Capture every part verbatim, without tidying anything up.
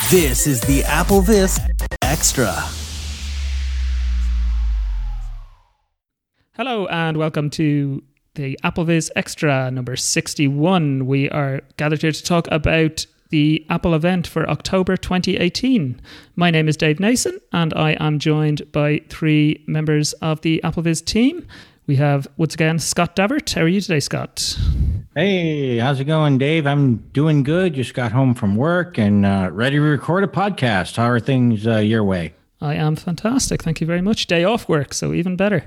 This is the AppleVis Extra. Hello and welcome to the AppleVis Extra number sixty-one. We are gathered here to talk about the Apple event for October twenty eighteen. My name is Dave Nason and I am joined by three members of the AppleVis team. We have, once again, Scott Davert. How are you today, Scott? Hey, how's it going, Dave? I'm doing good. Just got home from work and uh, ready to record a podcast. How are things uh, your way? I am fantastic. Thank you very much. Day off work, so even better.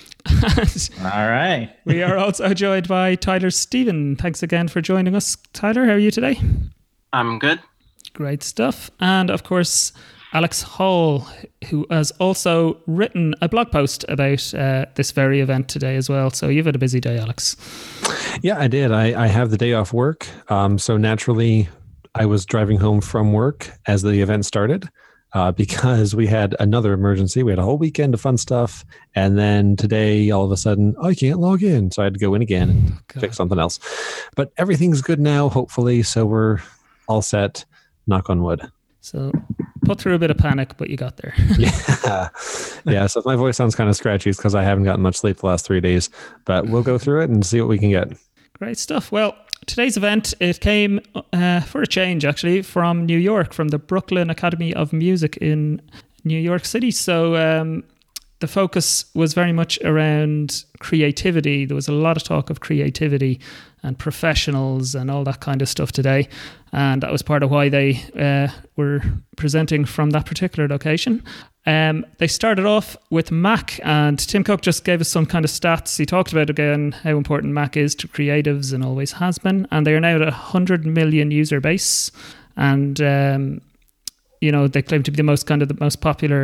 All right. We are also joined by Tyler Stephen. Thanks again for joining us. Tyler, how are you today? I'm good. Great stuff. And of course, Alex Hall, who has also written a blog post about uh, this very event today as well. So you've had a busy day, Alex. Yeah, I did. I, I have the day off work. Um, so naturally, I was driving home from work as the event started uh, because we had another emergency. We had a whole weekend of fun stuff. And then today, all of a sudden, I can't log in. So I had to go in again and God. fix something else. But everything's good now, hopefully. So we're all set. Knock on wood. So put through a bit of panic, but you got there. yeah. Yeah. So if my voice sounds kind of scratchy, it's because I haven't gotten much sleep the last three days. But we'll go through it and see what we can get. Great stuff. Well, today's event, it came uh, for a change, actually, from New York, from the Brooklyn Academy of Music in New York City. So um, the focus was very much around creativity. There was a lot of talk of creativity and professionals and all that kind of stuff today. And that was part of why they uh, were presenting from that particular location. Um, they started off with Mac, and Tim Cook just gave us some kind of stats. He talked about, again, how important Mac is to creatives and always has been. And they are now at a one hundred million user base. And, um, you know, they claim to be the most kind of the most popular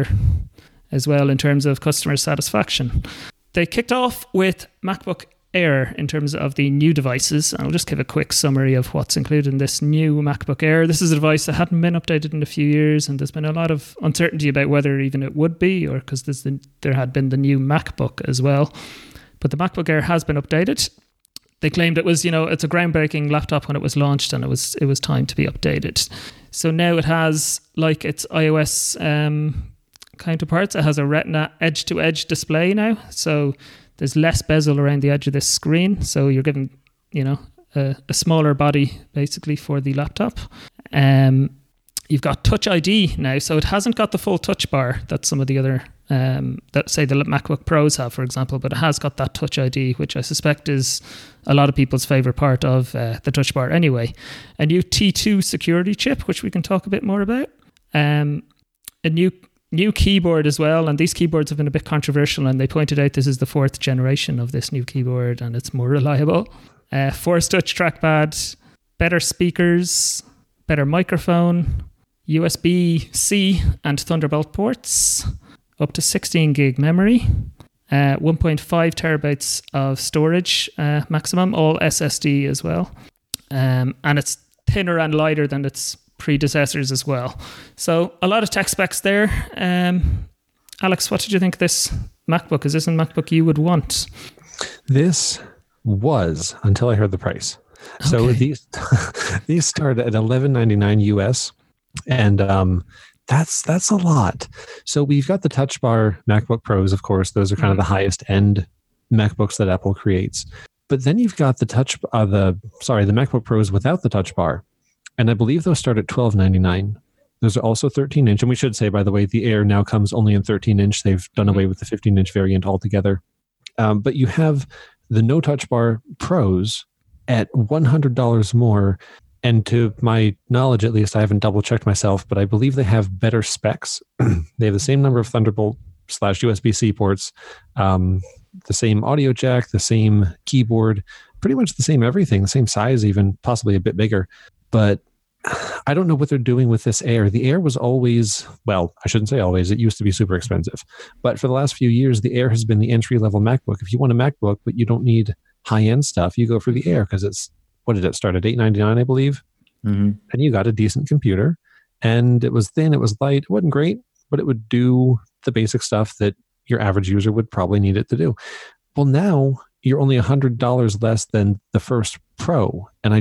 as well in terms of customer satisfaction. They kicked off with MacBook Air in terms of the new devices. And I'll just give a quick summary of what's included in this new MacBook Air. This is a device that hadn't been updated in a few years, and there's been a lot of uncertainty about whether even it would be, or because the, there had been the new MacBook as well. But the MacBook Air has been updated. They claimed it was, you know, it's a groundbreaking laptop when it was launched, and it was it was time to be updated. So now it has, like its iOS um, counterparts, it has a Retina edge-to-edge display now. So there's less bezel around the edge of this screen. So you're given, you know, a, a smaller body basically for the laptop. Um, you've got Touch I D now. So it hasn't got the full touch bar that some of the other, um, that say the MacBook Pros have, for example, but it has got that Touch I D, which I suspect is a lot of people's favorite part of uh, the touch bar anyway. A new T two security chip, which we can talk a bit more about. Um, a new New keyboard as well, and these keyboards have been a bit controversial, and they pointed out this is the fourth generation of this new keyboard and it's more reliable. Uh, Force Touch trackpad, better speakers, better microphone, U S B-C and Thunderbolt ports, up to sixteen gig memory, uh, one point five terabytes of storage uh, maximum, all S S D as well. Um, and it's thinner and lighter than its predecessors as well. So a lot of tech specs there. Um, Alex, what did you think of this MacBook? Is this a MacBook you would want? This was until I heard the price. Okay. So these these start at eleven ninety-nine U S, and um, that's that's a lot. So we've got the Touch Bar MacBook Pros, of course. Those are kind of the highest end MacBooks that Apple creates. But then you've got the Touch, uh, the sorry, the MacBook Pros without the Touch Bar. And I believe those start at twelve ninety-nine. Those are also thirteen inch. And we should say, by the way, the Air now comes only in thirteen inch. They've done away with the fifteen inch variant altogether. Um, but you have the No Touch Bar Pros at one hundred dollars more. And to my knowledge, at least, I haven't double checked myself, but I believe they have better specs. They have the same number of Thunderbolt slash U S B-C ports, um, the same audio jack, the same keyboard, pretty much the same everything, the same size even, possibly a bit bigger. But I don't know what they're doing with this Air. The Air was always, well, I shouldn't say always, it used to be super expensive. But for the last few years, the Air has been the entry-level MacBook. If you want a MacBook, but you don't need high-end stuff, you go for the Air because it's, what did it start at? eight ninety-nine, I believe. Mm-hmm. And you got a decent computer. And it was thin, it was light, it wasn't great, but it would do the basic stuff that your average user would probably need it to do. Well, now you're only one hundred dollars less than the first Pro. And I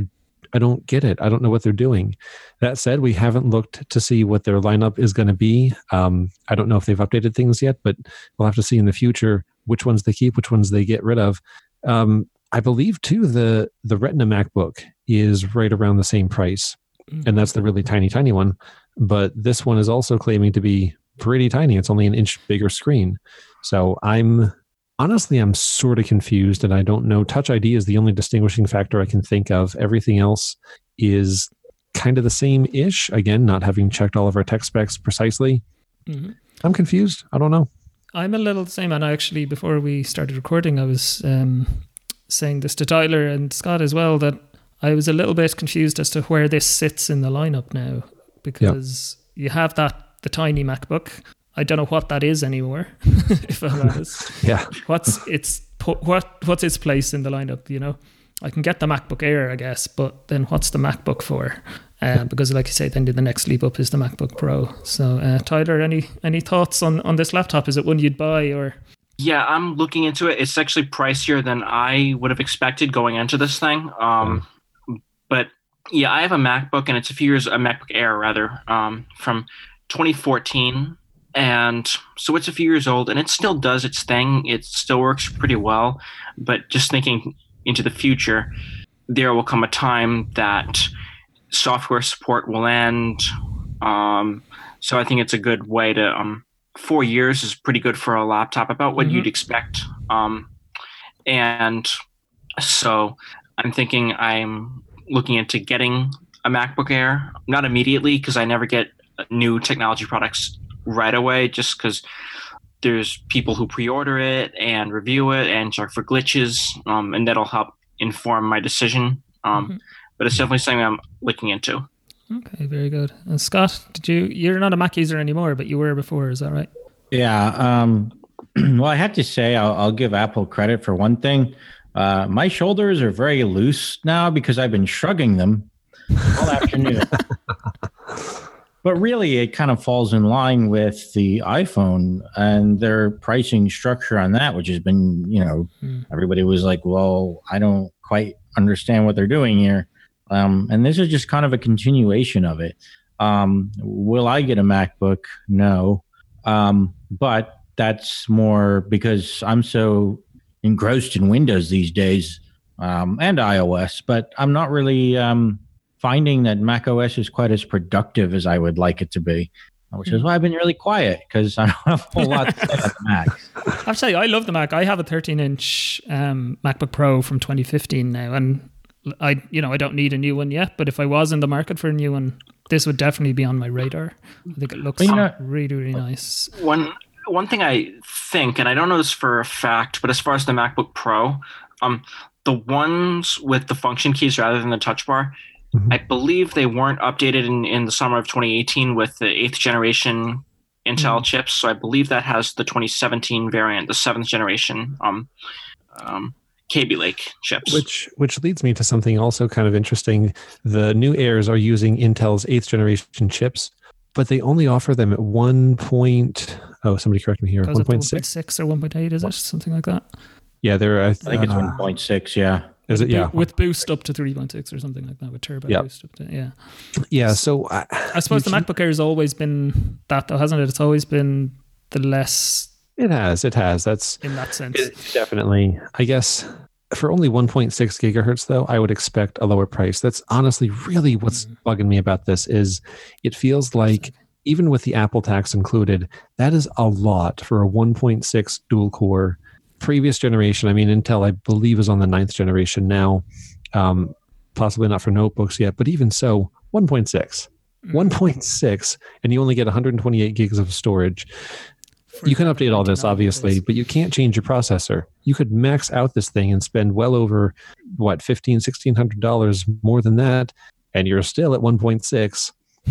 I don't get it. I don't know what they're doing. That said, we haven't looked to see what their lineup is going to be. Um, I don't know if they've updated things yet, but we'll have to see in the future which ones they keep, which ones they get rid of. Um, I believe too the the Retina MacBook is right around the same price, and that's the really tiny, tiny one. But this one is also claiming to be pretty tiny. It's only an inch bigger screen. So I'm honestly, I'm sort of confused, and I don't know. Touch I D is the only distinguishing factor I can think of. Everything else is kind of the same-ish. Again, not having checked all of our tech specs precisely. Mm-hmm. I'm confused. I don't know. I'm a little the same. And actually, before we started recording, I was um, saying this to Tyler and Scott as well, that I was a little bit confused as to where this sits in the lineup now, because yep. you have that the tiny MacBook. I don't know what that is anymore. If I'm honest, yeah. What's its what what's its place in the lineup? You know, I can get the MacBook Air, I guess, but then what's the MacBook for? Uh, because, like you say, then the next leap up is the MacBook Pro. So, uh, Tyler, any any thoughts on on this laptop? Is it one you'd buy or? Yeah, I'm looking into it. It's actually pricier than I would have expected going into this thing. Um, mm. But yeah, I have a MacBook, and it's a few years, a MacBook Air rather, um, from twenty fourteen. And so it's a few years old, and it still does its thing. It still works pretty well. But just thinking into the future, there will come a time that software support will end. Um, so I think it's a good way to um, – four years is pretty good for a laptop, about what mm-hmm. you'd expect. Um, and so I'm thinking I'm looking into getting a MacBook Air. Not immediately, because I never get new technology products right away, just because there's people who pre-order it and review it and check for glitches, um, and that'll help inform my decision. Um, mm-hmm. But it's definitely something I'm looking into. Okay, very good. And Scott, did you? You're not a Mac user anymore, but you were before. Is that right? Yeah. Um, well, I have to say, I'll, I'll give Apple credit for one thing. Uh, my shoulders are very loose now because I've been shrugging them all afternoon. But really, it kind of falls in line with the iPhone and their pricing structure on that, which has been, you know, mm. everybody was like, well, I don't quite understand what they're doing here. Um, and this is just kind of a continuation of it. Um, will I get a MacBook? No. Um, but that's more because I'm so engrossed in Windows these days, um, and iOS, but I'm not really... Um, finding that macOS is quite as productive as I would like it to be, which is why I've been really quiet, because I don't have a whole lot to say about the Mac. I have to say, I love the Mac. I have a thirteen inch um, MacBook Pro from twenty fifteen now, and I, you know, I don't need a new one yet. But if I was in the market for a new one, this would definitely be on my radar. I think it looks well, you know, really, really nice. One one thing I think, and I don't know this for a fact, but as far as the MacBook Pro, um, the ones with the function keys rather than the touch bar, I believe they weren't updated in, in the summer of twenty eighteen with the eighth generation Intel mm. chips. So I believe that has the twenty seventeen variant, the seventh generation um, um, Kaby Lake chips. Which which leads me to something also kind of interesting. The new Airs are using Intel's eighth generation chips, but they only offer them at one point. Oh, somebody correct me here. one point six? one point six or one point eight, is it? Something like that. Yeah, they're. Uh, I think it's uh, one point six. Yeah. Is it? Yeah. With boost up to three point six or something like that, with turbo yep. boost up to, yeah. Yeah, so... I, I suppose the MacBook Air has always been that, though, hasn't it? It's always been the less... It has, it has. That's... In that sense. It, definitely. I guess for only one point six gigahertz, though, I would expect a lower price. That's honestly really what's mm. bugging me about this, is it feels like, even with the Apple tax included, that is a lot for a one point six dual-core previous generation. I mean, Intel, I believe, is on the ninth generation now. Um, possibly not for notebooks yet, but even so, one point six. Mm. one point six, and you only get one hundred twenty-eight gigs of storage. For you can update all this, obviously, but you can't change your processor. You could max out this thing and spend well over, what, fifteen hundred dollars, sixteen hundred dollars more than that, and you're still at one point six.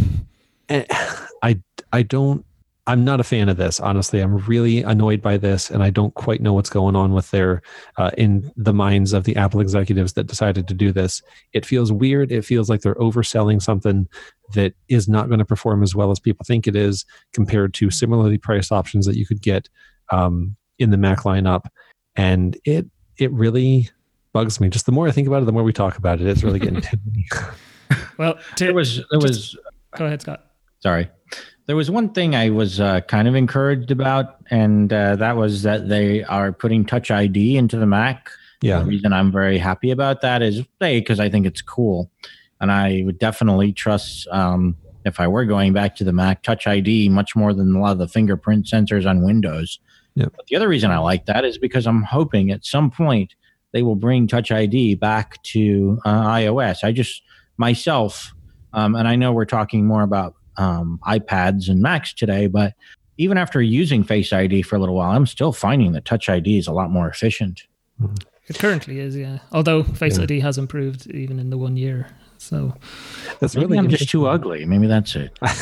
And I, I don't... I'm not a fan of this, honestly. I'm really annoyed by this, and I don't quite know what's going on with their, uh, in the minds of the Apple executives that decided to do this. It feels weird. It feels like they're overselling something that is not going to perform as well as people think it is, compared to similarly priced options that you could get um, in the Mac lineup. And it it really bugs me. Just the more I think about it, the more we talk about it. It's really getting to me. Well, to, There was there was go ahead, Scott. sorry. There was one thing I was uh, kind of encouraged about, and uh, that was that they are putting Touch I D into the Mac. Yeah. The reason I'm very happy about that is, A, because I think it's cool. And I would definitely trust, um, if I were going back to the Mac, Touch I D much more than a lot of the fingerprint sensors on Windows. Yep. But the other reason I like that is because I'm hoping at some point they will bring Touch I D back to uh, iOS. I just, myself, um, and I know we're talking more about um, iPads and Macs today, but even after using Face I D for a little while, I'm still finding that Touch I D is a lot more efficient. It currently is, yeah. Although Face Yeah. I D has improved even in the one year. So That's Maybe really I'm just too ugly. Maybe that's it. no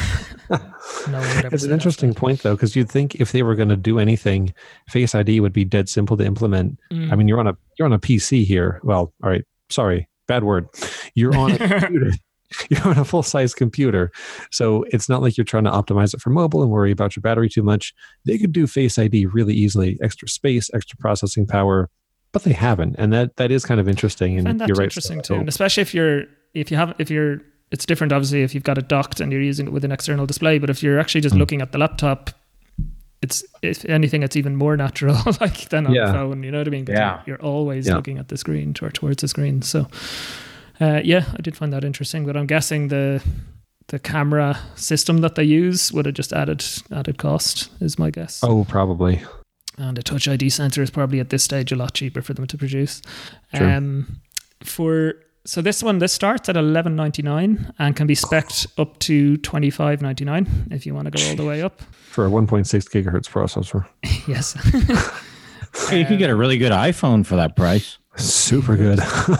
one would ever It's say an that. interesting point, though, because you'd think if they were going to do anything, Face I D would be dead simple to implement. Mm. I mean, you're on a you're on a P C here. Well, all right, sorry, bad word. You're on a computer. You're on a full size computer, so it's not like you're trying to optimize it for mobile and worry about your battery too much. They could do Face I D really easily, extra space, extra processing power, but they haven't, and that that is kind of interesting. I And find that you're right, interesting so- too, and especially if you're if you have if you're it's different obviously if you've got it docked and you're using it with an external display, but if you're actually just Mm. looking at the laptop, it's if anything it's even more natural like than on Yeah. the phone, you know what I mean? But Yeah. you're, you're always Yeah. looking at the screen or towards the screen. So uh, yeah, I did find that interesting, but I'm guessing the the camera system that they use would have just added added cost is my guess. Oh, probably. And a Touch I D sensor is probably at this stage a lot cheaper for them to produce. True. Um, for so this one, this starts at eleven ninety-nine and can be spec'd up to twenty-five ninety-nine if you want to go all the way up. For a one point six gigahertz processor. Yes. Hey, you could get a really good iPhone for that price. Super good.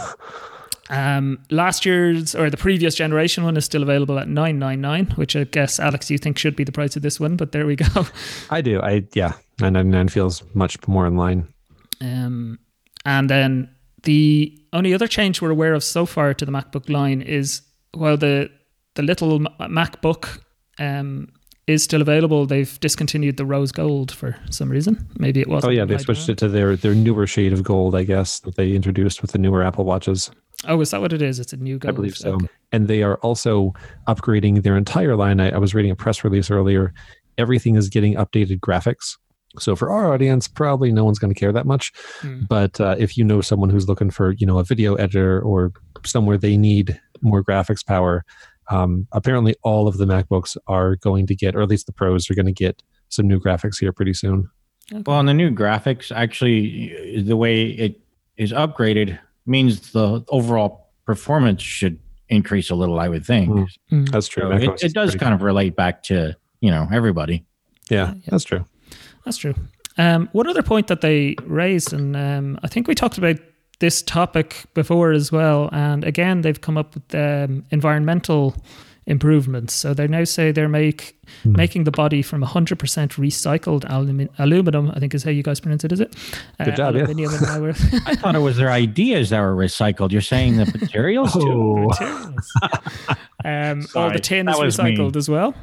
um, last year's or the previous generation one is still available at nine ninety-nine, which I guess Alex you think should be the price of this one, but there we go. I do. I yeah. nine ninety-nine feels much more in line. Um, and then the only other change we're aware of so far to the MacBook line is while the the little M- MacBook um, is still available, they've discontinued the rose gold for some reason. Maybe it wasn't. Oh yeah, they switched it to their their newer shade of gold, I guess, that they introduced with the newer Apple Watches. Oh, is that what it is? It's a new gold. I believe so. Okay. And they are also upgrading their entire line. I, I was reading a press release earlier. Everything is getting updated graphics. So for our audience, probably no one's going to care that much. Hmm. But uh, if you know someone who's looking for, you know, a video editor or somewhere they need more graphics power, um, apparently all of the MacBooks are going to get, or at least the Pros are going to get some new graphics here pretty soon. Well, and the new graphics, actually, the way it is upgraded means the overall performance should increase a little, I would think. Mm. Mm. That's true. So Mac it, O S is it does pretty kind of relate back to, you know, everybody. Yeah, Yeah. that's true. That's true. Um, one other point that they raised, and um, I think we talked about this topic before as well, and again, they've come up with um, environmental improvements. So they now say they're make Hmm. making the body from one hundred percent recycled alumi- aluminum, I think is how you guys pronounce it, is it? Good job, yeah. Aluminium and now we're- I thought it was their ideas that were recycled. You're saying the materials too? Oh, materials. um, all the Sorry, tin that is was recycled me. as well.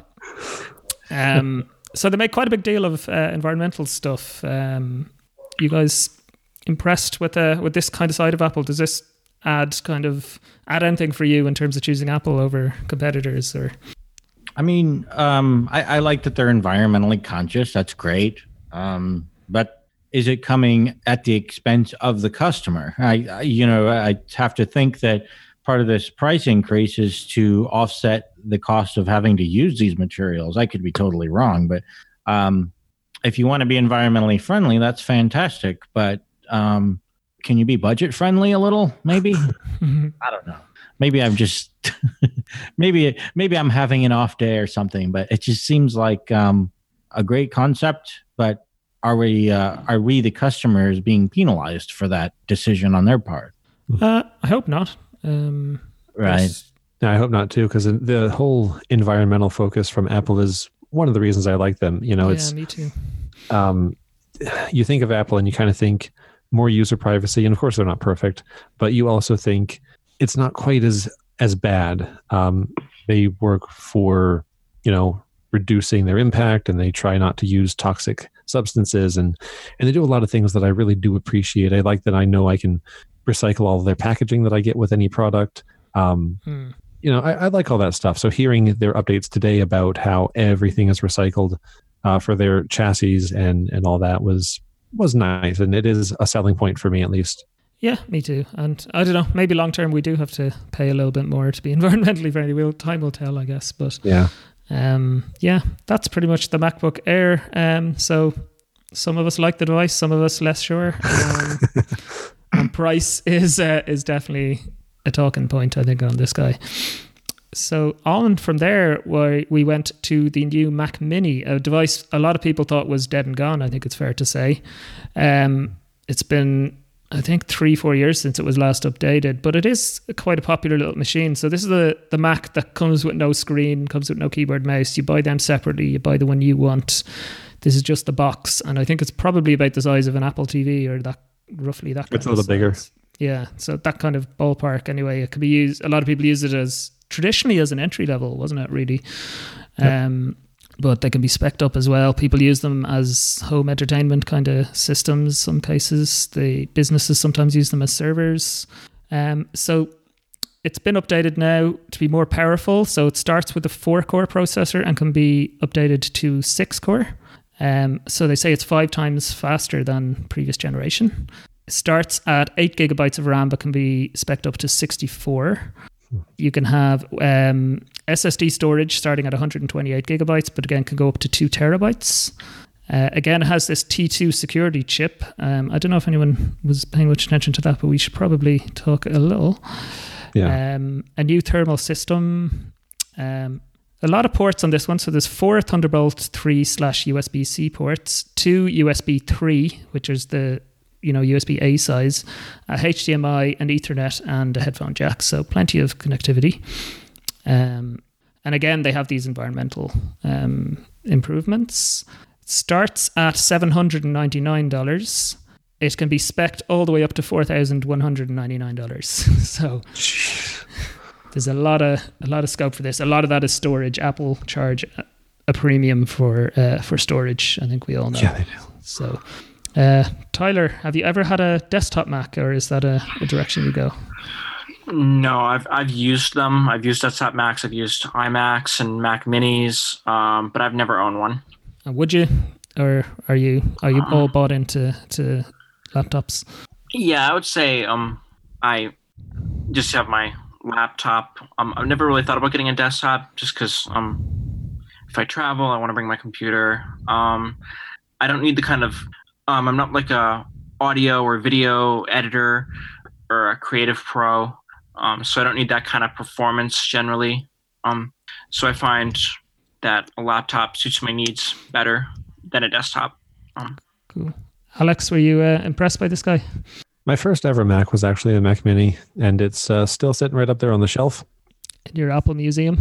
Um, so they make quite a big deal of uh, environmental stuff. Um, you guys impressed with uh, with this kind of side of Apple? Does this add kind of add anything for you in terms of choosing Apple over competitors? Or I mean, um, I, I like that they're environmentally conscious. That's great. Um, but is it coming at the expense of the customer? I, I, you know, I have to think that part of this price increase is to offset the cost of having to use these materials. I could be totally wrong, but um, if you want to be environmentally friendly, that's fantastic. But um, can you be budget friendly a little? Maybe. I don't know. Maybe I'm just maybe maybe I'm having an off day or something. But it just seems like um, a great concept. But are we uh, are we the customers being penalized for that decision on their part? uh, I hope not. Um, Right. no, I hope not too, because the whole environmental focus from Apple is one of the reasons I like them. You know, yeah, it's me too. um, you think of Apple and you kind of think more user privacy, and of course they're not perfect, but you also think it's not quite as as bad. Um, they work for, you know, reducing their impact, and they try not to use toxic substances, and and they do a lot of things that I really do appreciate. I like that I know I can recycle all of their packaging that I get with any product. Um, Hmm. You know, I, I like all that stuff. So hearing their updates today about how everything is recycled uh, for their chassis and and all that was was nice, and it is a selling point for me at least. Yeah, me too. And I don't know, maybe long term we do have to pay a little bit more to be environmentally friendly. We'll, time will tell, I guess. But Yeah. um, yeah, that's pretty much the MacBook Air. Um, so some of us like the device, some of us less sure. Um, and price is uh, is definitely a talking point, I think, on this guy. So on from there, where we went to the new Mac Mini, a device a lot of people thought was dead and gone. I think it's fair to say. Um, it's been, I think, three, four years since it was last updated, but it is quite a popular little machine. So this is the, the Mac that comes with no screen, comes with no keyboard, mouse. You buy them separately. You buy the one you want. This is just the box, and I think it's probably about the size of an Apple T V, or that roughly that. It's a little bigger. Yeah, so that kind of ballpark. Anyway, it could be used. A lot of people use it as traditionally as an entry level, wasn't it? Really. Yep. Um, but they can be spec'd up as well. People use them as home entertainment kind of systems. Some cases, the businesses sometimes use them as servers. Um, so it's been updated now to be more powerful. So it starts with a four-core processor and can be updated to six-core. Um, so they say it's five times faster than previous generation. It starts at eight gigabytes of RAM, but can be spec'd up to sixty-four. You can have um, S S D storage starting at one hundred twenty-eight gigabytes, but again can go up to two terabytes. Uh, again, it has this T two security chip. Um, I don't know if anyone was paying much attention to that, but we should probably talk a little. Yeah. Um, a new thermal system. Um, a lot of ports on this one. So there's four Thunderbolt three slash U S B-C ports, two U S B three, which is the you know, U S B A size, a H D M I, an Ethernet, and a headphone jack. So plenty of connectivity. Um, and again, they have these environmental um, improvements. It starts at seven hundred ninety-nine dollars. It can be spec'd all the way up to four thousand one hundred ninety-nine dollars. So there's a lot of a lot of scope for this. A lot of that is storage. Apple charge a premium for uh, for storage. I think we all know. Yeah, they do. So. Uh, Tyler, have you ever had a desktop Mac, or is that a, a direction you go? No, I've I've used them. I've used desktop Macs. I've used iMacs and Mac Minis, um, but I've never owned one. Uh, would you, or are you are you all bought into to laptops? Yeah, I would say um, I just have my laptop. Um, I've never really thought about getting a desktop, just because um, if I travel, I want to bring my computer. Um, I don't need the kind of Um, I'm not like a audio or video editor or a creative pro, um, so I don't need that kind of performance generally. Um, so I find that a laptop suits my needs better than a desktop. Um, Cool. Alex, were you uh, impressed by this guy? My first ever Mac was actually a Mac Mini, and it's uh, still sitting right up there on the shelf. In your Apple Museum?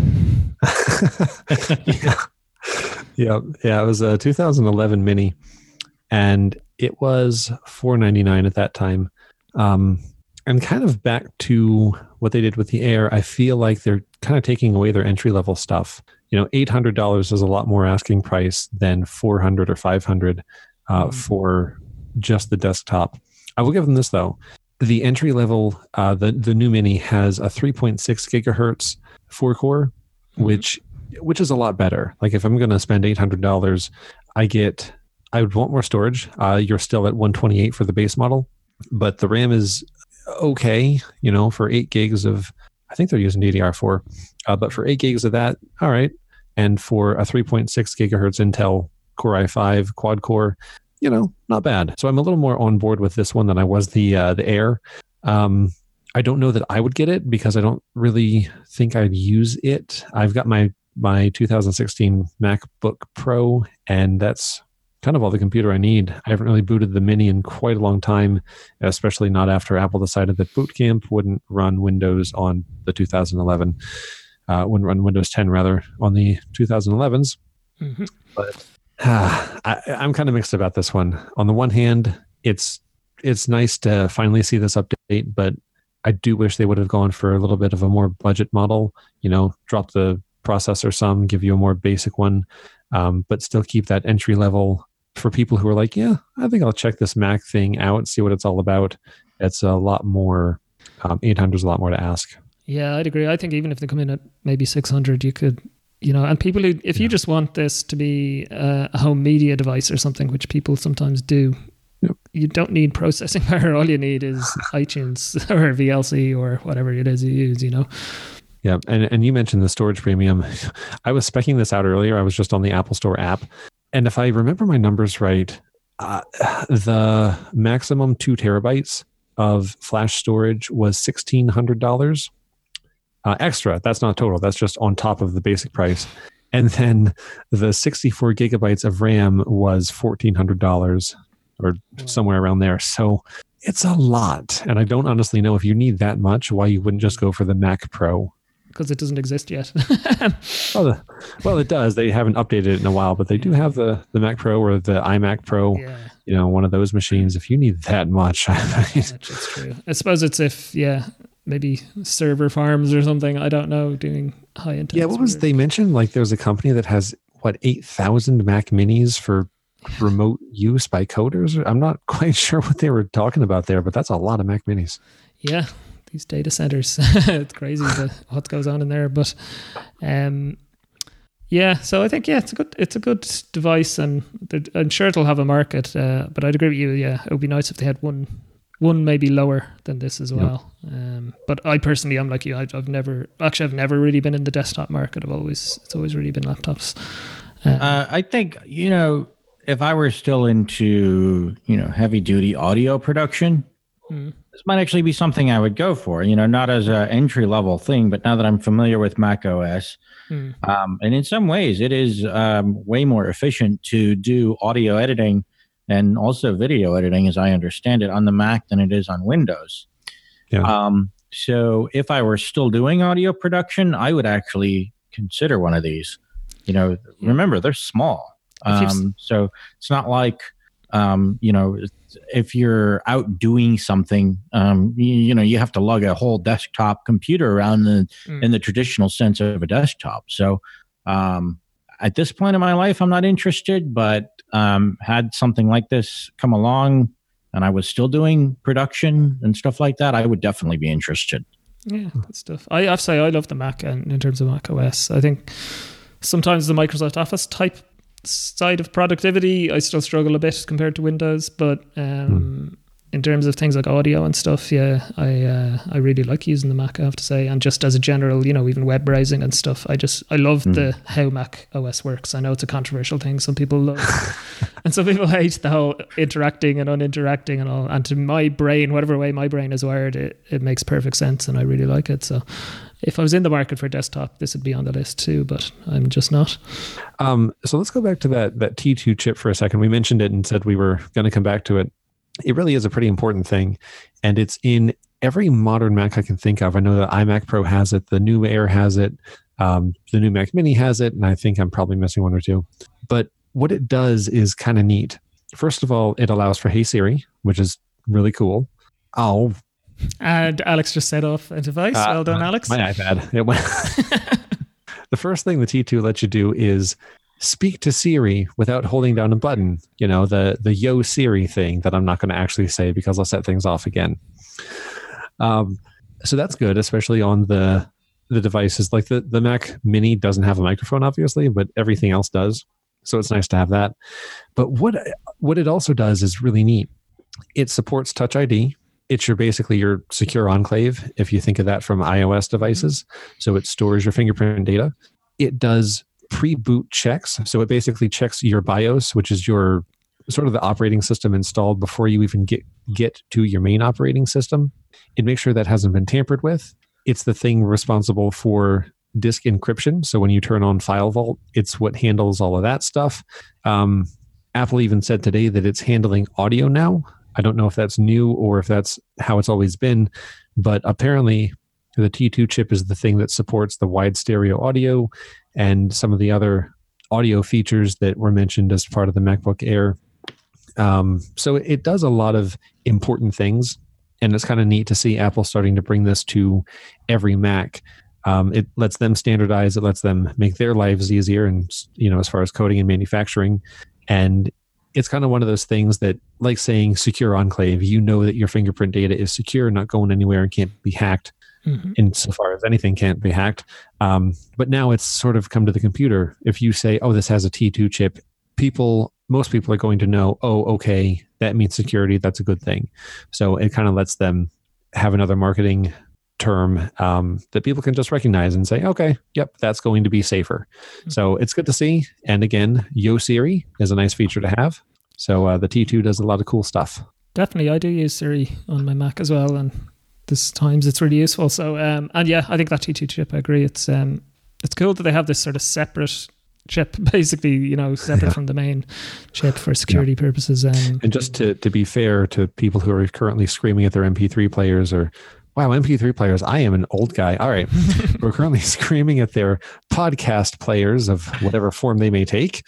yeah. yeah, yeah. It was a two thousand eleven Mini, and it was four ninety-nine at that time. Um, and kind of back to what they did with the Air, I feel like they're kind of taking away their entry level stuff. You know, eight hundred dollars is a lot more asking price than four hundred dollars or five hundred dollars uh, mm. for just the desktop. I will give them this though. The entry level, uh, the, the new Mini has a three point six gigahertz four core, mm. which, which is a lot better. Like if I'm going to spend eight hundred dollars, I get, I would want more storage. Uh, you're still at one twenty-eight for the base model, but the RAM is okay, you know, for eight gigs of, I think they're using D D R four, uh, but for eight gigs of that, all right. And for a three point six gigahertz Intel Core i five quad core, you know, not bad. So I'm a little more on board with this one than I was the uh, the Air. Um, I don't know that I would get it because I don't really think I'd use it. I've got my my two thousand sixteen MacBook Pro, and that's kind of all the computer I need. I haven't really booted the Mini in quite a long time, especially not after Apple decided that Boot Camp wouldn't run Windows on the two thousand eleven, uh, wouldn't run Windows ten rather on the twenty elevens. Mm-hmm. But uh, I, I'm kind of mixed about this one. On the one hand, it's it's nice to finally see this update, but I do wish they would have gone for a little bit of a more budget model. You know, drop the processor some, give you a more basic one, um, but still keep that entry level for people who are like, yeah, I think I'll check this Mac thing out, see what it's all about, it's a lot more. Um, eight hundred is a lot more to ask. Yeah, I'd agree. I think even if they come in at maybe six hundred, you could, you know, and people who, if you Yeah. just want this to be uh, a home media device or something, which people sometimes do, Yep. you don't need processing power. All you need is iTunes or V L C or whatever it is you use, you know. Yeah, and and you mentioned the storage premium. I was specking this out earlier. I was just on the Apple Store app, and if I remember my numbers right, uh, the maximum two terabytes of flash storage was sixteen hundred dollars uh, extra. That's not total. That's just on top of the basic price. And then the sixty-four gigabytes of RAM was fourteen hundred dollars or somewhere around there. So it's a lot, and I don't honestly know if you need that much. Why you wouldn't just go for the Mac Pro? Because it doesn't exist yet. Well, the, well, it does. They haven't updated it in a while, but they do have the, the Mac Pro or the iMac Pro. Yeah. You know, one of those machines. If you need that much, I mean, That's just true. I suppose it's if, yeah, maybe server farms or something. I don't know, doing high intense. yeah. What was they mentioned? Like, there's a company that has what eight thousand Mac Minis for remote use by coders. I'm not quite sure what they were talking about there, but that's a lot of Mac Minis. Yeah, these data centers. It's crazy the, what goes on in there. But um, yeah, so I think yeah, it's a good it's a good device, and I'm sure it'll have a market. Uh, but I'd agree with you. Yeah, it would be nice if they had one one maybe lower than this as well. Yep. Um, but I personally, I'm like you. I've, I've never actually I've never really been in the desktop market. I've always it's always really been laptops. Um, Uh, I think, you know, if I were still into, you know, heavy duty audio production, mm. this might actually be something I would go for, you know, not as an entry level thing, but now that I'm familiar with Mac O S, Mm. um, and in some ways it is um, way more efficient to do audio editing and also video editing, as I understand it, on the Mac than it is on Windows. Yeah. Um, so if I were still doing audio production, I would actually consider one of these. You know, remember, they're small. Um, so it's not like, um, you know, if you're out doing something, um, you, you know, you have to lug a whole desktop computer around the, Mm. in the traditional sense of a desktop. So um, at this point in my life, I'm not interested, but um, had something like this come along and I was still doing production and stuff like that, I would definitely be interested. Yeah, good stuff. I have to say I love the Mac and in terms of Mac O S. I think sometimes the Microsoft Office type side of productivity, I still struggle a bit compared to Windows. But um, mm. in terms of things like audio and stuff, yeah, I uh, I really like using the Mac, I have to say. And just as a general, you know, even web browsing and stuff, I just I love mm. the how Mac O S works. I know it's a controversial thing. Some people love and some people hate the whole interacting and uninteracting and all. And to my brain, whatever way my brain is wired, it, it makes perfect sense and I really like it. So if I was in the market for desktop, this would be on the list too, but I'm just not. Um, so let's go back to that that T two chip for a second. We mentioned it and said we were going to come back to it. It really is a pretty important thing, and it's in every modern Mac I can think of. I know the iMac Pro has it, the new Air has it, um, the new Mac Mini has it, and I think I'm probably missing one or two. But what it does is kind of neat. First of all, it allows for Hey Siri, which is really cool. Oh. And Alex just set off a device. Uh, well done, Alex. My iPad. It went the first thing the T two lets you do is speak to Siri without holding down a button. You know, the the Yo Siri thing that I'm not going to actually say because I'll set things off again. Um, so that's good, especially on the the devices. Like the, the Mac Mini doesn't have a microphone, obviously, but everything else does. So it's nice to have that. But what what it also does is really neat. It supports Touch I D. It's your basically your secure enclave, if you think of that from iOS devices. So it stores your fingerprint data. It does pre-boot checks. So it basically checks your BIOS, which is your sort of the operating system installed before you even get, get to your main operating system. It makes sure that hasn't been tampered with. It's the thing responsible for disk encryption. So when you turn on File Vault, it's what handles all of that stuff. Um, Apple even said today that it's handling audio now. I don't know if that's new or if that's how it's always been, but apparently the T two chip is the thing that supports the wide stereo audio and some of the other audio features that were mentioned as part of the MacBook Air. Um, so it does a lot of important things, and it's kind of neat to see Apple starting to bring this to every Mac. Um, it lets them standardize, it lets them make their lives easier, and you know, as far as coding and manufacturing, and it's kind of one of those things that, like saying secure enclave, you know that your fingerprint data is secure, not going anywhere and can't be hacked. Mm-hmm. Insofar as anything can't be hacked. Um, but now it's sort of come to the computer. If you say, oh, this has a T two chip, people, most people are going to know, oh, okay, that means security. That's a good thing. So it kind of lets them have another marketing term um, that people can just recognize and say, okay, yep, that's going to be safer. Mm-hmm. So it's good to see. And again, Yo Siri is a nice feature to have. So uh, the T two does a lot of cool stuff. Definitely. I do use Siri on my Mac as well. And this times it's really useful. So, um, and yeah, I think that T two chip, I agree. It's um, it's cool that they have this sort of separate chip, basically, you know, separate yeah. from the main chip for security yeah. purposes. Um, and just to, to be fair to people who are currently screaming at their M P three players or, wow, M P three players, I am an old guy. All right. We're currently screaming at their podcast players of whatever form they may take.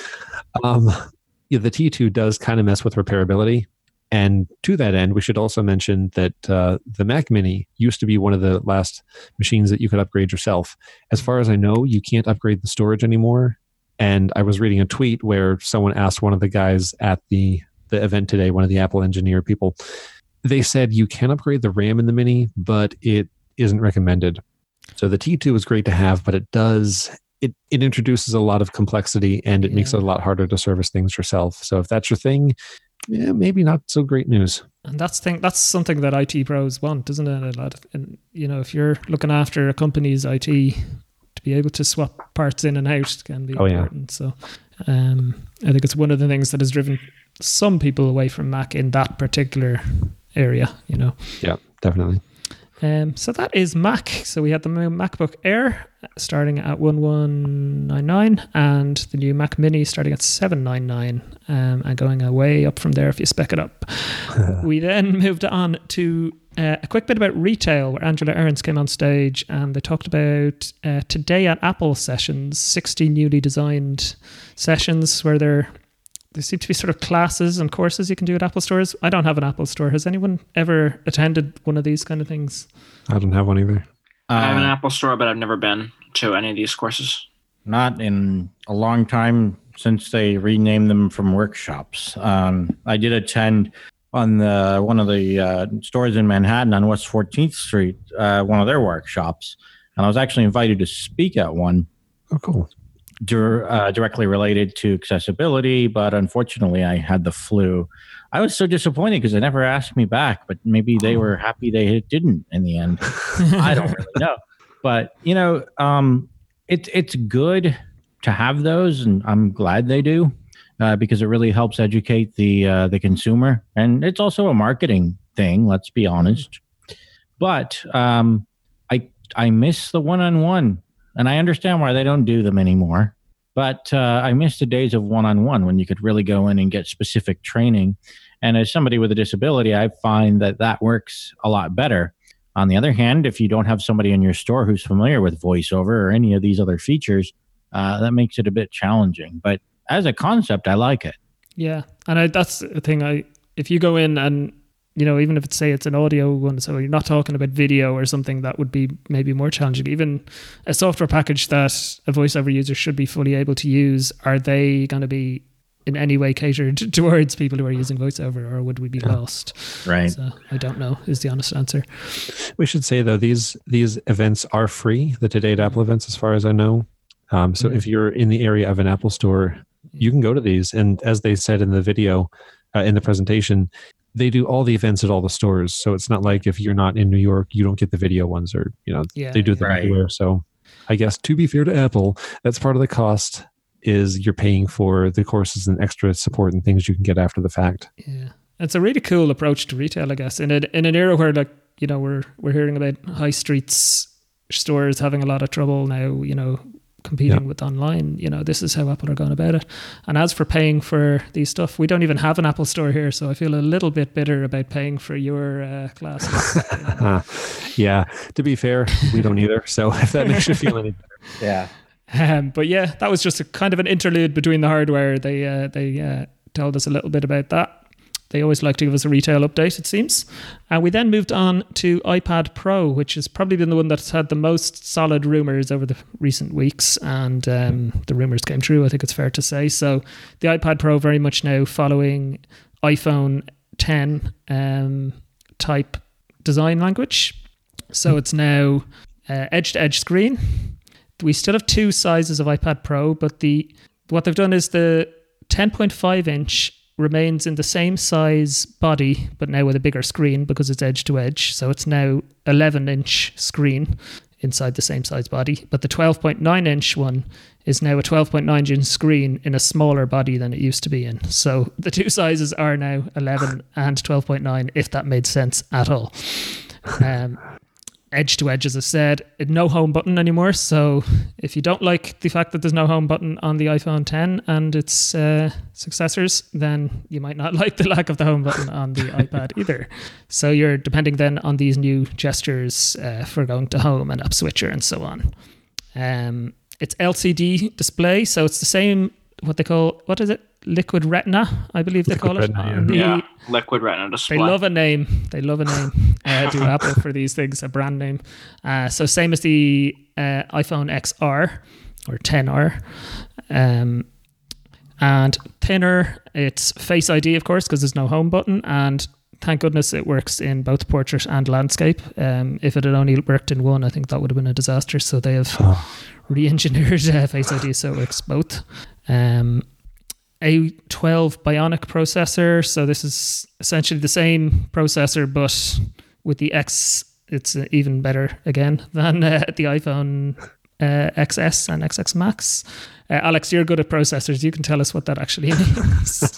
Um, yeah, the T two does kind of mess with repairability. And to that end, we should also mention that uh, the Mac Mini used to be one of the last machines that you could upgrade yourself. As far as I know, you can't upgrade the storage anymore. And I was reading a tweet where someone asked one of the guys at the, the event today, one of the Apple engineer people, they said you can upgrade the RAM in the Mini, but it isn't recommended. So the T two is great to have, but it does... It, it introduces a lot of complexity and it yeah. makes it a lot harder to service things yourself. So if that's your thing, yeah, maybe not so great news. And that's thing that's something that I T pros want, isn't it? A lot of, and you know, if you're looking after a company's I T, to be able to swap parts in and out can be oh, important. Yeah. So um, I think it's one of the things that has driven some people away from Mac in that particular area, you know. Yeah, definitely. Um, so that is Mac. So we had the MacBook Air starting at one one nine nine and the new Mac Mini starting at seven ninety-nine um, and going way up from there if you spec it up. We then moved on to uh, a quick bit about retail where Angela Ahrendts came on stage and they talked about uh, Today at Apple sessions, sixty newly designed sessions where they're There seem to be sort of classes and courses you can do at Apple stores. I don't have an Apple store. Has anyone ever attended one of these kind of things? I don't have one either. Uh, I have an Apple store, but I've never been to any of these courses. Not in a long time since they renamed them from workshops. Um, I did attend on the one of the uh, stores in Manhattan on West fourteenth Street, uh, one of their workshops. And I was actually invited to speak at one. Oh, cool. Uh, directly related to accessibility, but unfortunately I had the flu. I was so disappointed because they never asked me back, but maybe they were happy they didn't in the end. I don't really know. But, you know, um, it, it's good to have those, and I'm glad they do uh, because it really helps educate the uh, the consumer. And it's also a marketing thing, let's be honest. But um, I I miss the one-on-one. And I understand why they don't do them anymore. But uh, I miss the days of one-on-one when you could really go in and get specific training. And as somebody with a disability, I find that that works a lot better. On the other hand, if you don't have somebody in your store who's familiar with VoiceOver or any of these other features, uh, that makes it a bit challenging. But as a concept, I like it. Yeah. And I, that's the thing. I if you go in and you know, even if it's say it's an audio one, so you're not talking about video or something, that would be maybe more challenging. Even a software package that a VoiceOver user should be fully able to use, are they going to be in any way catered towards people who are using VoiceOver, or would we be yeah. lost? Right. So I don't know is the honest answer. We should say though, these these events are free, the Today at Apple events, as far as I know. Um, so mm-hmm. if you're in the area of an Apple store, you can go to these. And as they said in the video, uh, in the presentation, they do all the events at all the stores. So it's not like if you're not in New York, you don't get the video ones, or, you know, yeah, they do them right. everywhere. So I guess to be fair to Apple, that's part of the cost is you're paying for the courses and extra support and things you can get after the fact. Yeah. It's a really cool approach to retail, I guess. In a, in an era where, like, you know, we're, we're hearing about high streets stores having a lot of trouble now, you know, competing yeah. with online, you know, this is how Apple are going about it. And as for paying for these stuff, we don't even have an Apple store here, so I feel a little bit bitter about paying for your uh, classes. You know. uh, yeah, to be fair, we don't either, so if that makes you feel any better. Yeah. Um, but yeah, that was just a kind of an interlude between the hardware. They uh, they uh, told us a little bit about that. They always like to give us a retail update, it seems. And we then moved on to iPad Pro, which has probably been the one that's had the most solid rumors over the recent weeks. And um, the rumors came true, I think it's fair to say. So the iPad Pro very much now following iPhone ten um, type design language. So it's now uh, edge-to-edge screen. We still have two sizes of iPad Pro, but the what they've done is the ten point five inch remains in the same size body, but now with a bigger screen because it's edge to edge. So it's now eleven inch screen inside the same size body. But the twelve point nine inch one is now a twelve point nine inch screen in a smaller body than it used to be in. So the two sizes are now eleven and twelve point nine, if that made sense at all. Um, edge to edge, as I said, no home button anymore. So if you don't like the fact that there's no home button on the iPhone ten and its uh, successors, then you might not like the lack of the home button on the iPad either. So you're depending then on these new gestures uh, for going to home and app switcher and so on. Um, it's L C D display, so it's the same, what they call, what is it? Liquid Retina, I believe they call it. Retina, The- Yeah, Liquid Retina display. They love a name. They love a name. Uh, do Apple for these things, a brand name. Uh, so same as the uh, iPhone X R or ten R. Um, and thinner, it's Face I D, of course, because there's no home button. And thank goodness it works in both portrait and landscape. Um, if it had only worked in one, I think that would have been a disaster. So they have re-engineered uh, Face I D so it works both. Um, A twelve Bionic processor. So this is essentially the same processor, but with the X, it's uh, even better again than uh, the iPhone uh, X S and X S Max. Uh, Alex, you're good at processors. You can tell us what that actually means.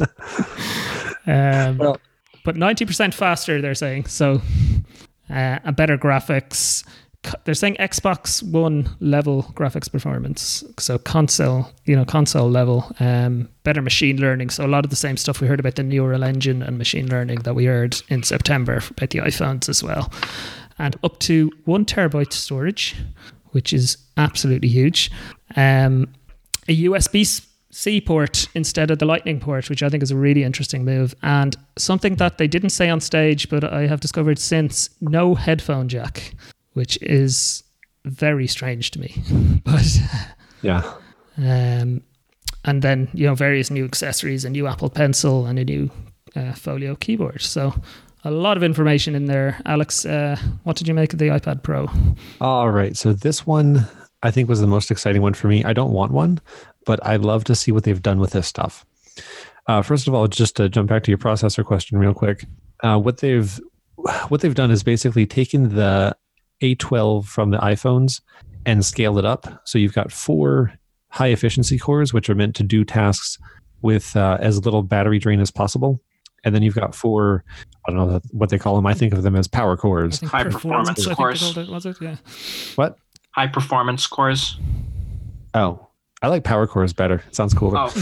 um, Well- but ninety percent faster, they're saying. So uh, a better graphics. They're saying Xbox One level graphics performance, so console, you know, console level, um, better machine learning. So a lot of the same stuff we heard about the neural engine and machine learning that we heard in September about the iPhones as well, and up to one terabyte storage, which is absolutely huge. Um, a U S B C port instead of the Lightning port, which I think is a really interesting move, and something that they didn't say on stage, but I have discovered since: no headphone jack, which is very strange to me. But Yeah. um, and then, you know, various new accessories, a new Apple Pencil and a new uh, Folio keyboard. So a lot of information in there. Alex, uh, what did you make of the iPad Pro? All right. So this one, I think, was the most exciting one for me. I don't want one, but I love to see what they've done with this stuff. Uh, first of all, just to jump back to your processor question real quick, uh, what they've what they've done is basically taken the A twelve from the iPhones and scaled it up. So you've got four high efficiency cores, which are meant to do tasks with uh, as little battery drain as possible. And then you've got four, I don't know what they call them. I think of them as power I cores. think High performance I think they cores. called it, was it? Yeah. What? High performance cores. Oh, I like power cores better. It sounds cooler. Oh,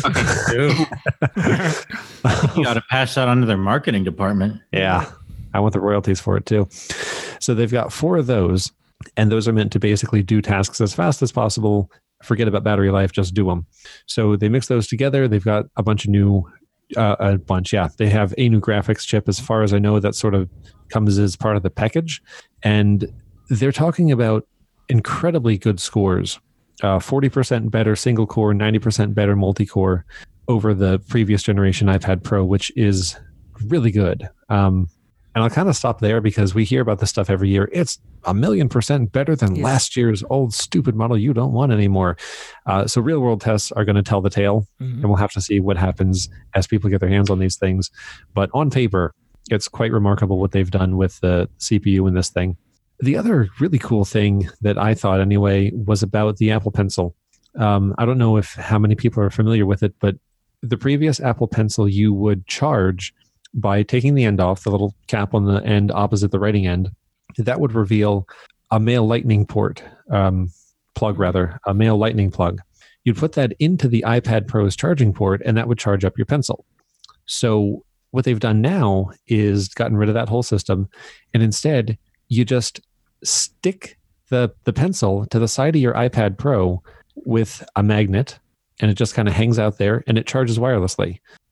okay. You got to pass that on to their marketing department. Yeah, I want the royalties for it too. So they've got four of those, and those are meant to basically do tasks as fast as possible. Forget about battery life, just do them. So they mix those together. They've got a bunch of new, uh, a bunch, yeah. They have a new graphics chip. As far as I know, that sort of comes as part of the package. And they're talking about incredibly good scores. Uh, forty percent better single core, ninety percent better multi-core over the previous generation iPad Pro, which is really good. Um, and I'll kind of stop there because we hear about this stuff every year. It's a million percent better than Yeah. last year's old stupid model you don't want anymore. Uh, so real world tests are going to tell the tale, Mhm. and we'll have to see what happens as people get their hands on these things. But on paper, it's quite remarkable what they've done with the C P U in this thing. The other really cool thing that I thought anyway was about the Apple Pencil. Um, I don't know if how many people are familiar with it, but the previous Apple Pencil you would charge by taking the end off, the little cap on the end opposite the writing end. That would reveal a male lightning port, um, plug rather, a male lightning plug. You'd put that into the iPad Pro's charging port, and that would charge up your pencil. So what they've done now is gotten rid of that whole system, and instead you just stick the, the pencil to the side of your iPad Pro with a magnet, and it just kind of hangs out there, and it charges wirelessly.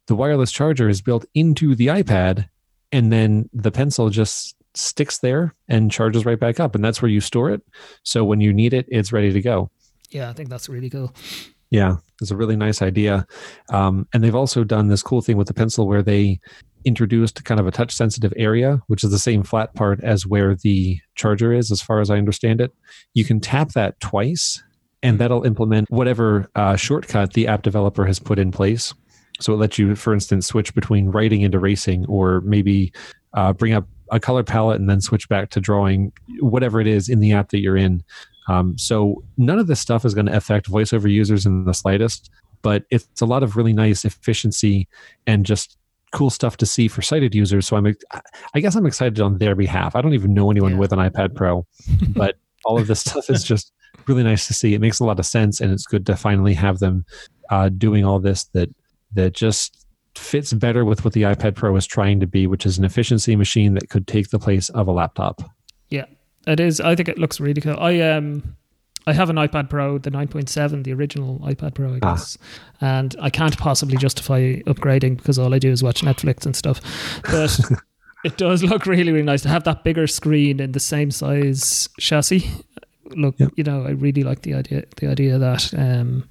the wireless charger is built into the iPad, and then the pencil just sticks there and charges right back up, and that's where you store it. So when you need it, it's ready to go. Yeah, I think that's really cool. Yeah, it's a really nice idea. Um, and they've also done this cool thing with the pencil where they introduced kind of a touch sensitive area, which is the same flat part as where the charger is, as far as I understand it. You can tap that twice, and that'll implement whatever uh, shortcut the app developer has put in place. So it lets you, for instance, switch between writing and erasing, or maybe uh, bring up a color palette and then switch back to drawing, whatever it is in the app that you're in. Um, so none of this stuff is going to affect VoiceOver users in the slightest, but it's a lot of really nice efficiency and just cool stuff to see for sighted users. So I'm, I guess I'm excited on their behalf. I don't even know anyone Yeah. with an iPad Pro, but all of this stuff is just really nice to see. It makes a lot of sense, and it's good to finally have them uh, doing all this that that just fits better with what the iPad Pro is trying to be, which is an efficiency machine that could take the place of a laptop. Yeah, it is. I think it looks really cool. I um, I have an iPad Pro, the nine point seven, the original iPad Pro, I guess, ah. and I can't possibly justify upgrading because all I do is watch Netflix and stuff. But it does look really, really nice to have that bigger screen in the same size chassis. Look, yep. you know, I really like the idea. The idea of that. Um,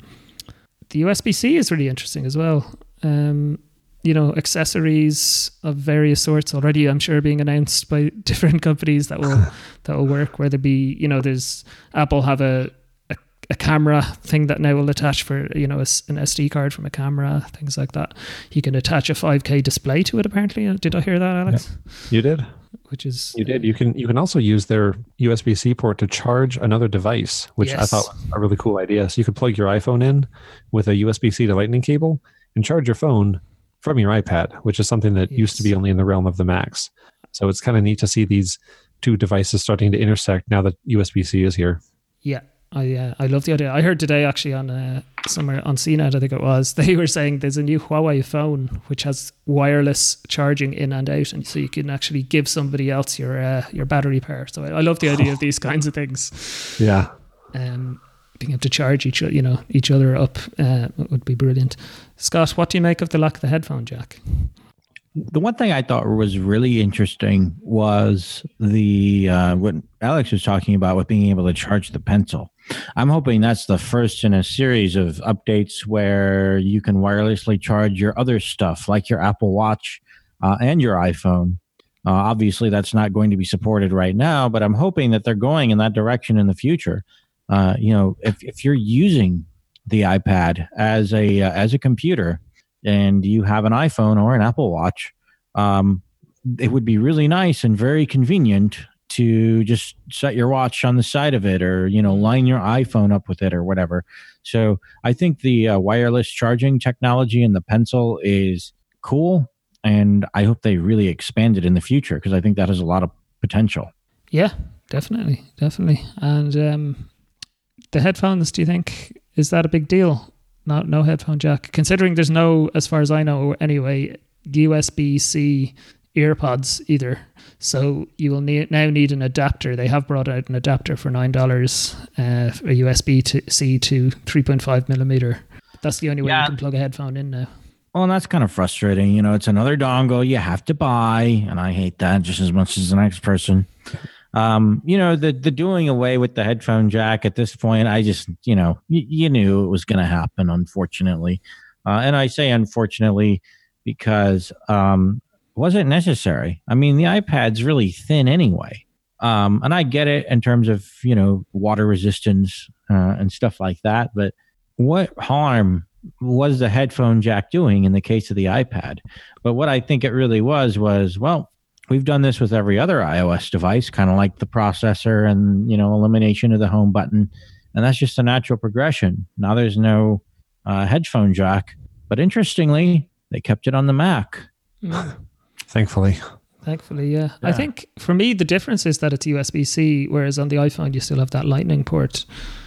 the U S B C is really interesting as well. Um, you know, accessories of various sorts already, I'm sure, being announced by different companies that will that will work. Whether it be, you know, there's Apple have a, a a camera thing that now will attach for, you know, a, an S D card from a camera, things like that. You can attach a five K display to it. Apparently, did I hear that, Alex? Yep. You did. Which is you did. You can you can also use their U S B C port to charge another device, which yes. I thought was a really cool idea. So you could plug your iPhone in with a U S B C to Lightning cable and charge your phone from your iPad, which is something that yes. used to be only in the realm of the Macs. So it's kind of neat to see these two devices starting to intersect now that U S B C is here. Yeah, I uh, I love the idea. I heard today actually on uh, somewhere on C net, I think it was, they were saying there's a new Huawei phone which has wireless charging in and out, and so you can actually give somebody else your uh, your battery power. So I, I love the idea of these kinds of things. Yeah. Um, being able to charge each you know each other up uh, would be brilliant. Scott, what do you make of the lack of the headphone jack? The one thing I thought was really interesting was the uh, what Alex was talking about with being able to charge the pencil. I'm hoping that's the first in a series of updates where you can wirelessly charge your other stuff, like your Apple Watch uh, and your iPhone. Uh, obviously, that's not going to be supported right now, but I'm hoping that they're going in that direction in the future. Uh, you know, if, if you're using the iPad as a uh, as a computer and you have an iPhone or an Apple Watch, um, it would be really nice and very convenient to just set your watch on the side of it, or, you know, line your iPhone up with it or whatever. So I think the uh, wireless charging technology in the pencil is cool, and I hope they really expand it in the future because I think that has a lot of potential. Yeah, definitely, definitely. And um, the headphones, do you think, is that a big deal? Not no headphone jack, considering there's no, as far as I know anyway, U S B C earpods either. So you will need, now need an adapter. They have brought out an adapter for nine dollars, uh, a U S B C to three point five millimeter. That's the only way yeah. you can plug a headphone in now. Well, and that's kind of frustrating. You know, it's another dongle you have to buy, and I hate that just as much as the next person. Um, you know, the the doing away with the headphone jack at this point, I just, you know, y- you knew it was going to happen, unfortunately. Uh, and I say unfortunately because um, it wasn't necessary. I mean, the iPad's really thin anyway. Um, and I get it in terms of, you know, water resistance uh, and stuff like that. But what harm was the headphone jack doing in the case of the iPad? But what I think it really was, was, well, we've done this with every other iOS device, kind of like the processor and, you know, elimination of the home button. And that's just a natural progression. Now there's no uh, headphone jack. But interestingly, they kept it on the Mac. Mm. Thankfully. Thankfully, yeah. yeah. I think for me, the difference is that it's U S B C, whereas on the iPhone, you still have that Lightning port.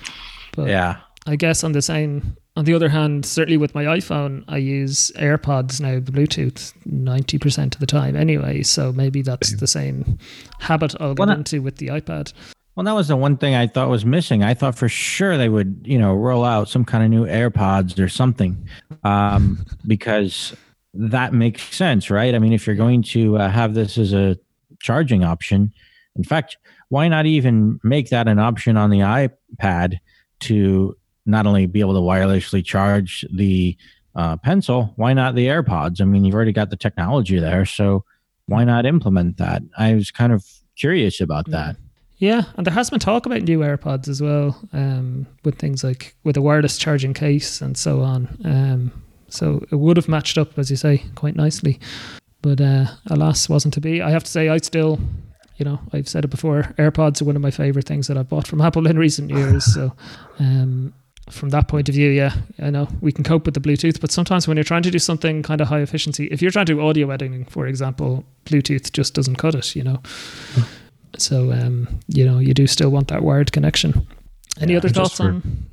But yeah. I guess on the same, on the other hand, certainly with my iPhone, I use AirPods now, Bluetooth, ninety percent of the time anyway. So maybe that's the same habit I'll get well, into with the iPad. Well, that was the one thing I thought was missing. I thought for sure they would, you know, roll out some kind of new AirPods or something, um, because that makes sense, right? I mean, if you're going to uh, have this as a charging option, in fact, why not even make that an option on the iPad to not only be able to wirelessly charge the uh, pencil, why not the AirPods? I mean, you've already got the technology there, so why not implement that? I was kind of curious about that. Yeah, and there has been talk about new AirPods as well, um, with things like with a wireless charging case and so on. Um, so it would have matched up, as you say, quite nicely. But uh, alas, wasn't to be. I have to say, I still, you know, I've said it before, AirPods are one of my favourite things that I've bought from Apple in recent years. So um, from that point of view, yeah, I know we can cope with the Bluetooth, but sometimes when you're trying to do something kind of high efficiency, if you're trying to do audio editing, for example, Bluetooth just doesn't cut it, you know. Mm. So, um, you know, you do still want that wired connection. Any yeah, other thoughts for, on?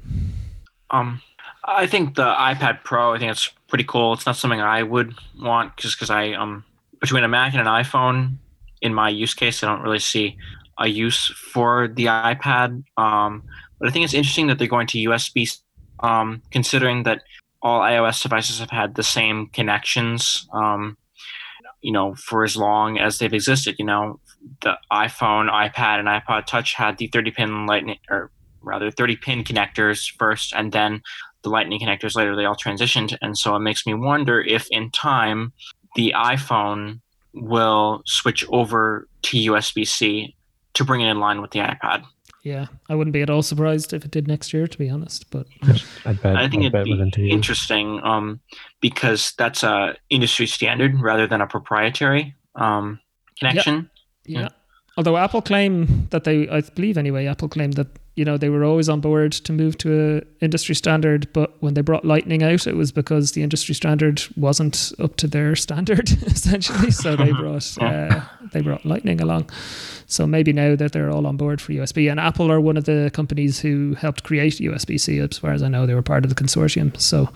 Um, I think the iPad Pro, I think it's pretty cool. It's not something I would want just because I, um, between a Mac and an iPhone, in my use case, I don't really see a use for the iPad. Um, but I think it's interesting that they're going to U S B, um, considering that all iOS devices have had the same connections, um, you know, for as long as they've existed. You know, the iPhone, iPad, and iPod Touch had the thirty pin lightning, or rather thirty pin connectors first, and then the lightning connectors later. They all transitioned. And so it makes me wonder if in time the iPhone will switch over to U S B C to bring it in line with the iPad. Yeah, I wouldn't be at all surprised if it did next year, to be honest. But I bet I think I'd bet it'd be interesting, um, because that's a industry standard rather than a proprietary um, connection. Yeah. yeah. Although Apple claim that they, I believe anyway, Apple claimed that, you know, they were always on board to move to a industry standard, but when they brought Lightning out, it was because the industry standard wasn't up to their standard, essentially. So they brought uh, they brought Lightning along. So maybe now that they're all on board for U S B, and Apple are one of the companies who helped create U S B C, as far as I know, they were part of the consortium. So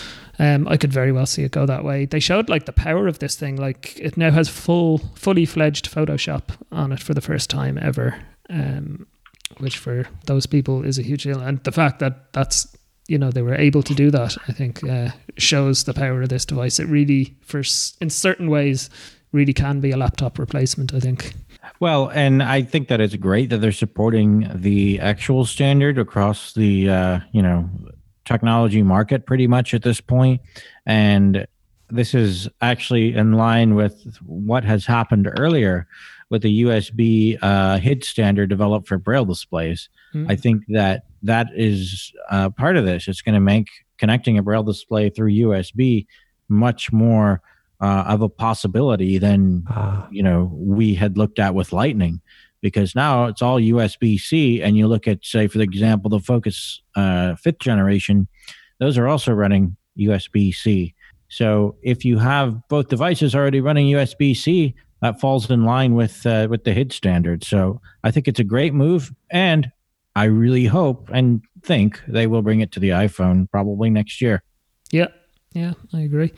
Um, I could very well see it go that way. They showed like the power of this thing. Like it now has full, fully fledged Photoshop on it for the first time ever, um, which for those people is a huge deal. And the fact that that's, you know, they were able to do that, I think, uh, shows the power of this device. It really, for in certain ways, really can be a laptop replacement, I think. Well, and I think that it's great that they're supporting the actual standard across the, uh, you know, technology market pretty much at this point. And this is actually in line with what has happened earlier with the U S B uh, H I D standard developed for Braille displays. Mm-hmm. I think that that is uh, part of this. It's going to make connecting a Braille display through U S B much more uh, of a possibility than uh. you know we had looked at with Lightning. Because now it's all U S B C, and you look at, say, for example, the Focus uh, fifth generation, those are also running U S B C. So if you have both devices already running U S B C, that falls in line with uh, with the H I D standard. So I think it's a great move, and I really hope and think they will bring it to the iPhone probably next year. Yeah, yeah, I agree.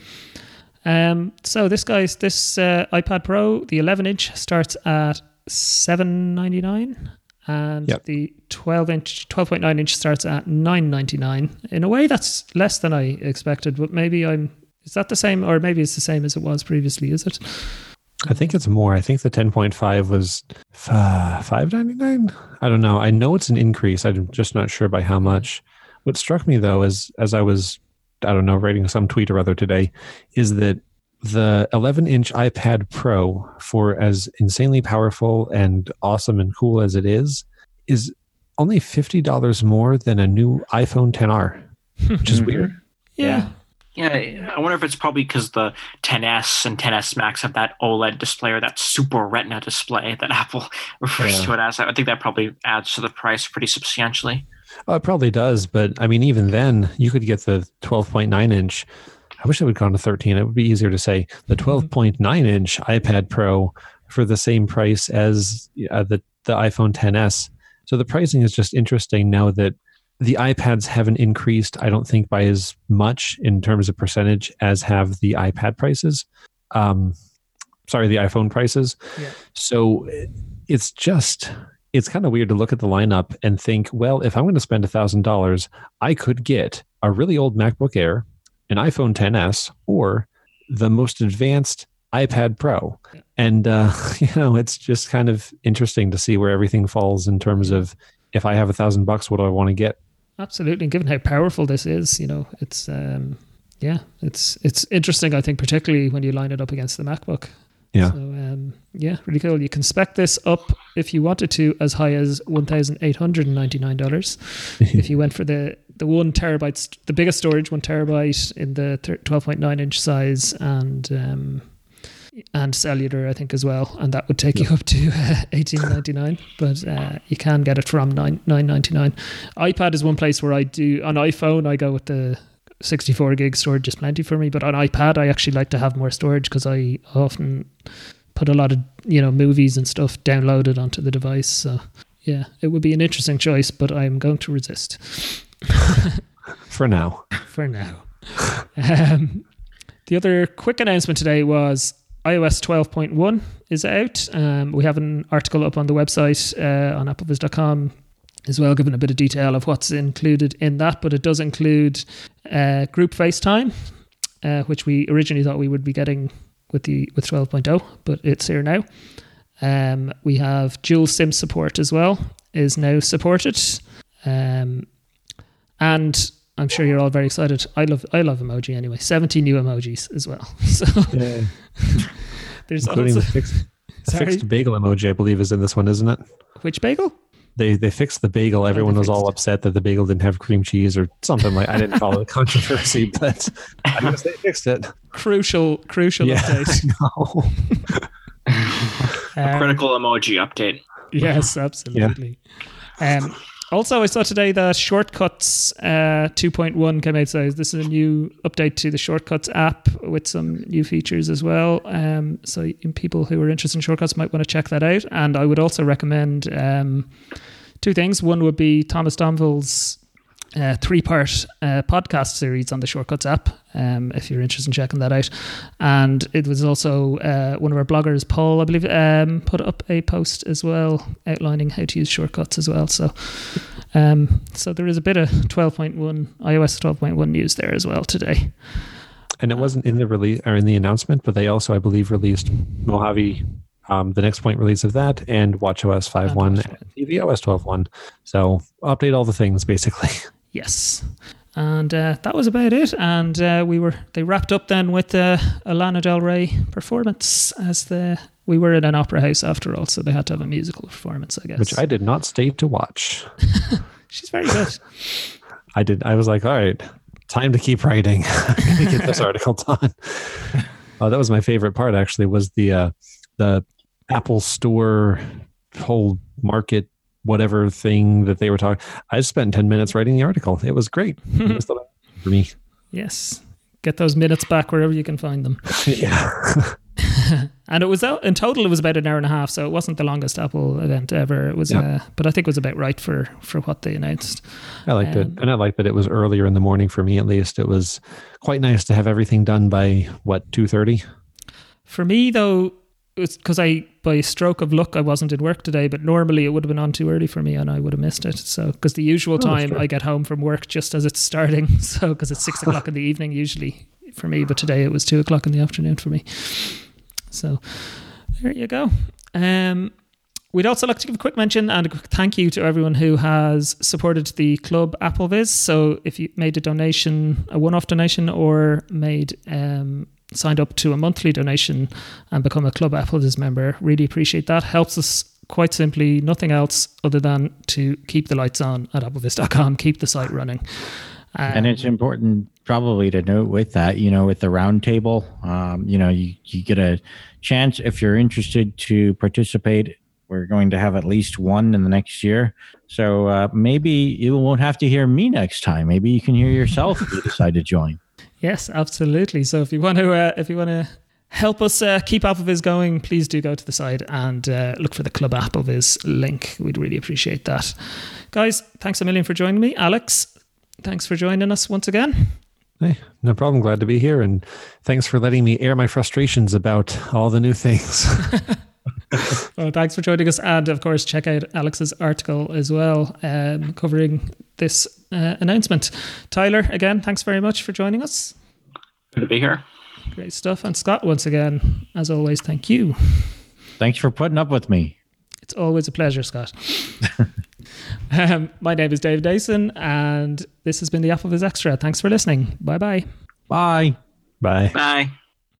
Um, so this guy's this uh, iPad Pro, the eleven inch, starts at seven ninety-nine, and yep. the twelve inch, twelve point nine inch starts at nine ninety-nine. In a way, that's less than I expected, but maybe I'm. Is that the same, or maybe it's the same as it was previously? Is it? I think it's more. I think the ten point five was five ninety-nine. I don't know. I know it's an increase. I'm just not sure by how much. What struck me though is, as I was, I don't know, writing some tweet or other today, is that the eleven inch iPad Pro, for as insanely powerful and awesome and cool as it is, is only fifty dollars more than a new iPhone X R, which is weird. Yeah. Yeah, I wonder if it's probably because the X S and X S Max have that OLED display or that Super Retina display that Apple refers yeah. to it as. I think that probably adds to the price pretty substantially. Well, it probably does, but I mean, even then, you could get the twelve point nine inch. I wish it would have gone to thirteen. It would be easier to say the twelve point nine inch iPad Pro for the same price as uh, the, the iPhone X S. So the pricing is just interesting now that the iPads haven't increased, I don't think, by as much in terms of percentage as have the iPad prices. Um, sorry, the iPhone prices. Yeah. So it's just, it's kind of weird to look at the lineup and think, well, if I'm going to spend one thousand dollars, I could get a really old MacBook Air, an iPhone X S, or the most advanced iPad Pro. And, uh, you know, it's just kind of interesting to see where everything falls in terms of, if I have a thousand bucks, what do I want to get? Absolutely. And given how powerful this is, you know, it's, um, yeah, it's, it's interesting, I think, particularly when you line it up against the MacBook. Yeah. So, um, yeah, really cool. You can spec this up if you wanted to as high as one thousand eight hundred ninety-nine dollars. If you went for the, the one terabyte, st- the biggest storage, one terabyte in the twelve point nine inch size, and, um, and cellular, I think, as well, and that would take you up to uh, eighteen ninety-nine. But uh, you can get it from nine ninety-nine. iPad is one place where I do. On iPhone, I go with the sixty-four gig storage is plenty for me. But on iPad, I actually like to have more storage because I often put a lot of, you know, movies and stuff downloaded onto the device. So yeah, it would be an interesting choice, but I'm going to resist for now. For now. Um, the other quick announcement today was iOS twelve point one is out. Um, we have an article up on the website uh, on apple viz dot com as well, giving a bit of detail of what's included in that. But it does include uh, group FaceTime, uh, which we originally thought we would be getting with the with twelve point oh, but it's here now. Um, we have dual SIM support as well, is now supported. Um, and I'm sure you're all very excited. I love I love emoji anyway. seventy new emojis as well. So yeah. There's including also, the fixed, the fixed bagel emoji, I believe, is in this one, isn't it? Which bagel? They they fixed the bagel. Everyone oh, was all upset that the bagel didn't have cream cheese or something like. I didn't follow the controversy, but I guess they fixed it. Crucial, crucial yeah, update. A critical um, emoji update. Yes, absolutely. Yeah. Um, also, I saw today that Shortcuts uh, two point one came out. So this is a new update to the Shortcuts app with some new features as well. Um, so people who are interested in Shortcuts might want to check that out. And I would also recommend um, two things. One would be Thomas Donville's uh, three-part uh, podcast series on the Shortcuts app, um, if you're interested in checking that out. And it was also uh, one of our bloggers, Paul, I believe, um, put up a post as well outlining how to use Shortcuts as well. So um, so there is a bit of twelve point one, iOS twelve point one news there as well today. And it wasn't in the release or in the announcement, but they also, I believe, released Mojave, um, the next point release of that, and WatchOS five point one and tvOS twelve point one. So update all the things basically. Yes. And uh, that was about it. And uh, we were they wrapped up then with uh, a Lana Del Rey performance, as the we were in an opera house after all, so they had to have a musical performance, I guess. Which I did not stay to watch. She's very good. I did. I was like, all right, time to keep writing. I'm gonna get this article done. Oh, that was my favorite part. Actually, was the uh, the Apple Store whole market. Whatever thing that they were talking, I spent ten minutes writing the article. It was great. It was the best for me. Yes, get those minutes back wherever you can find them. Yeah. And it was out in total. It was about an hour and a half, so it wasn't the longest Apple event ever. It was, yeah. uh, but I think it was about right for for what they announced. I liked um, it, and I liked that it was earlier in the morning for me. At least it was quite nice to have everything done by what two thirty. For me, though. It's because I, by stroke of luck, I wasn't in work today, but normally it would have been on too early for me and I would have missed it. So, because the usual time oh, I get home from work just as it's starting. So, because it's six o'clock in the evening usually for me, but today it was two o'clock in the afternoon for me. So, there you go. Um, we'd also like to give a quick mention and a quick thank you to everyone who has supported the Club AppleViz. So, if you made a donation, a one-off donation, or made um. signed up to a monthly donation and become a Club AppleViz member. Really appreciate that. Helps us quite simply, nothing else other than to keep the lights on at apple viz dot com, keep the site running. Um, and it's important probably to note with that, you know, with the roundtable, um, you know, you, you get a chance if you're interested to participate. We're going to have at least one in the next year. So uh, maybe you won't have to hear me next time. Maybe you can hear yourself if you decide to join. Yes, absolutely. So if you want to, uh, if you want to help us uh, keep AppleViz going, please do go to the site and uh, look for the Club AppleViz link. We'd really appreciate that. Guys, thanks a million for joining me. Alex, thanks for joining us once again. Hey, no problem. Glad to be here. And thanks for letting me air my frustrations about all the new things. Well, thanks for joining us. And of course, check out Alex's article as well, um, covering this uh, announcement. Tyler, again, thanks very much for joining us. Good to be here. Great stuff. And Scott, once again, as always, thank you. Thanks for putting up with me. It's always a pleasure, Scott. um, my name is David Dason, and this has been the AppleVis Extra. Thanks for listening. Bye-bye. Bye. Bye. Bye.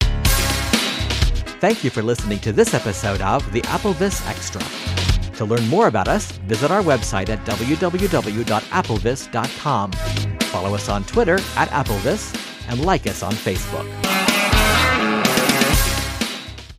Thank you for listening to this episode of the AppleVis Extra. To learn more about us, visit our website at w w w dot applevis dot com. Follow us on Twitter at AppleVis and like us on Facebook.